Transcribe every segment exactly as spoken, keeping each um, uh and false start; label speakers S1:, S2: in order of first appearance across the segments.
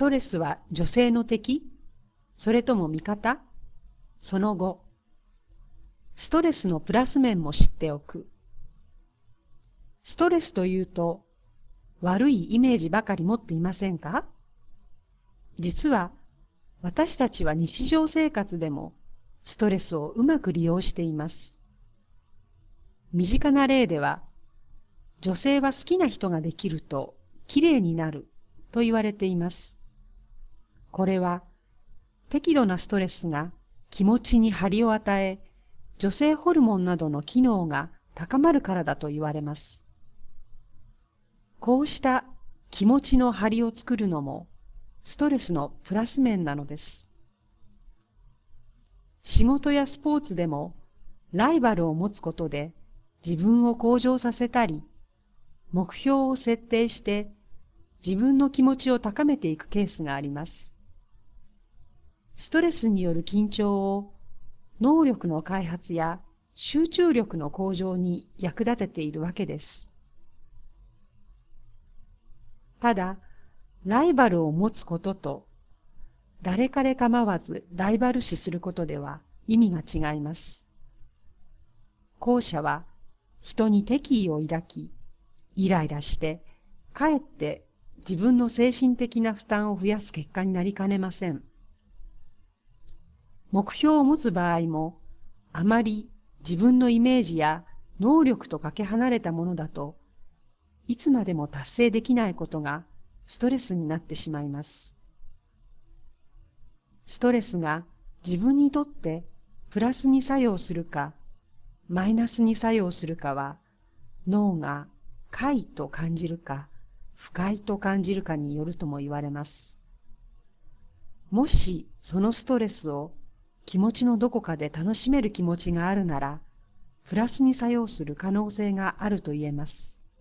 S1: トレスは女性の敵？それとも味方？その後、ストレスのプラス面も知っておく。ストレスというと、悪いイメージばかり持っていませんか？実は、私たちは日常生活でもストレスをうまく利用しています。身近な例では、女性は好きな人ができるときれいになると言われています。これは適度なストレスが気持ちに張りを与え、女性ホルモンなどの機能が高まるからだと言われます。こうした気持ちの張りを作るのもストレスのプラス面なのです。仕事やスポーツでもライバルを持つことで自分を向上させたり、目標を設定して自分の気持ちを高めていくケースがあります。ストレスによる緊張を能力の開発や集中力の向上に役立てているわけです。ただ、ライバルを持つことと、誰彼構わずライバル視することでは意味が違います。後者は人に敵意を抱き、イライラして、かえって自分の精神的な負担を増やす結果になりかねません。目標を持つ場合も、あまり自分のイメージや能力とかけ離れたものだと、いつまでも達成できないことがストレスになってしまいます。ストレスが自分にとってプラスに作用するか、マイナスに作用するかは、脳が快と感じるか、不快と感じるかによるとも言われます。もしそのストレスを気持ちのどこかで楽しめる気持ちがあるなら、プラスに作用する可能性があると言えます。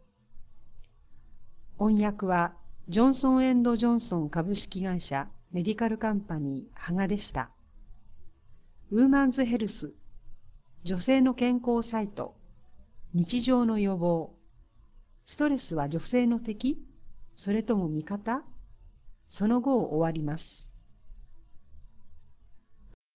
S1: 翻訳はジョンソン・ジョンソン株式会社メディカルカンパニーハガでした。ウーマンズヘルス、女性の健康サイト、日常の予防、ストレスは女性の敵？それとも味方？その後を終わります。